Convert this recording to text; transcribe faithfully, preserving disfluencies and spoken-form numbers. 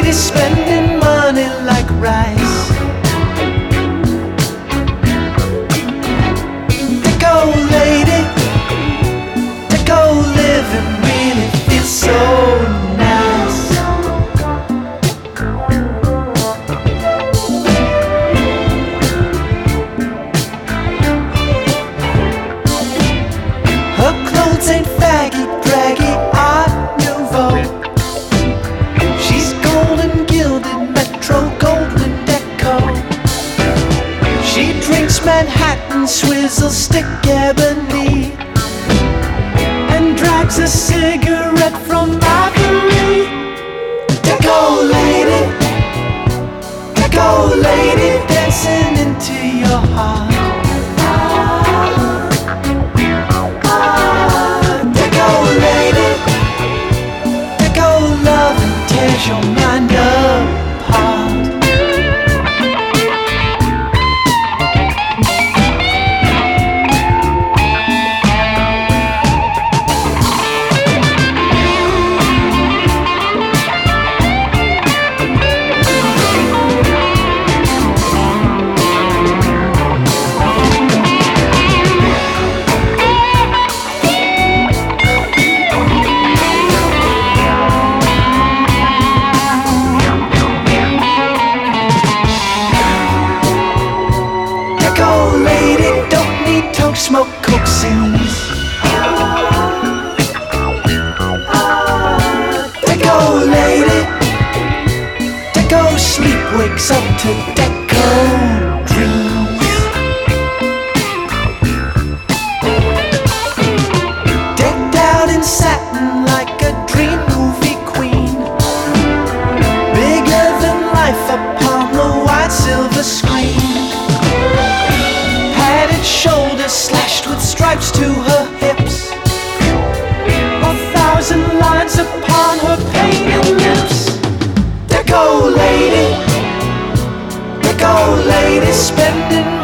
lady spending money like rice. Deco lady, deco living really feels so nice. Her clothes ain't faggy, draggy, art nouveau. She's golden gilded, Metro Goldwyn Deco. She drinks Manhattan, swizzle stick ebony, and drags a cigarette from Ivory. Deco lady, deco lady, dancing into your heart. Tears your mind apart. Smoke coaxings. Deco lady, deco sleep wakes up to deco dreams. Decked out in satin like a dream movie queen, bigger than life upon the white silver screen. Padded shoulders slashed with stripes to her hips, a thousand lines upon her painted lips. Deco lady, deco lady spending